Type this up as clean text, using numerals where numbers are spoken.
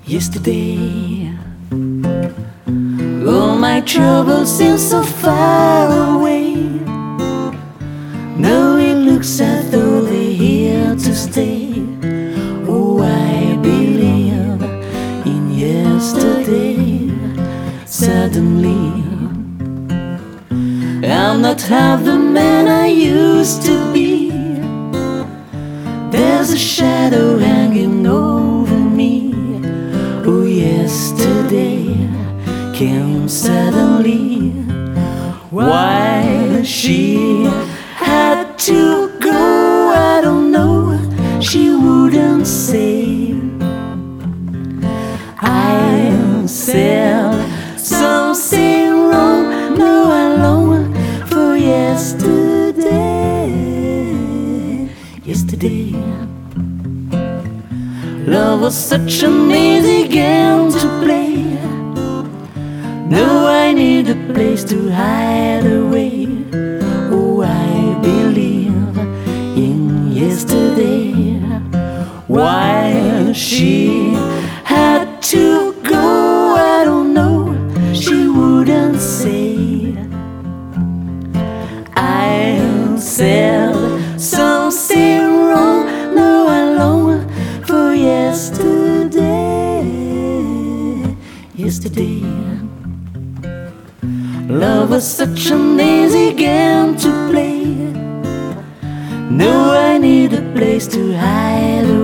Yesterday, all my troubles seem so far away. Now it looks as though they're here to stay. Oh, I believe in yesterday. Suddenly, I'm not half the man I used to be. There's a shadow hanging over me. Oh, yesterday came suddenly. Why she had to go, I don't know. She wouldn't say. I said something wrong. No, I long for yesterday. Yesterday, love was such an easy game to play. Now I need a place to hide away. Oh, I believe in yesterday. Why she had to go, I don't know. She wouldn't say. I said something wrong. No, I long for yesterday. Yesterday, love was such an easy game to play. Now I need a place to hide away.